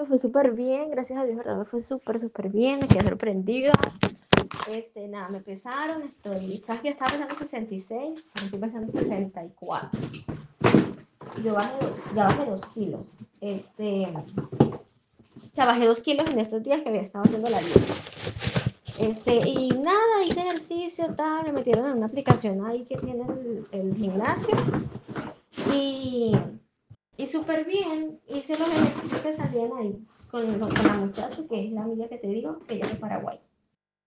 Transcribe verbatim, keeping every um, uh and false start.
fue súper bien, gracias a Dios, ¿verdad? Me fue súper, súper bien, me quedé sorprendida. Este, nada, me pesaron, estoy, sabes que yo estaba pesando sesenta y seis, ahora estoy pesando sesenta y cuatro. Yo bajé dos, ya bajé dos kilos. Este, o sea, bajé dos kilos en estos días que había estado haciendo la dieta. Este, y nada, hice ejercicio, tal, me metieron en una aplicación ahí que tiene el, el gimnasio. Y, y súper bien, hice los ejercicios que salían ahí con, con la muchacha, que es la amiga que te digo, que ella es de Paraguay.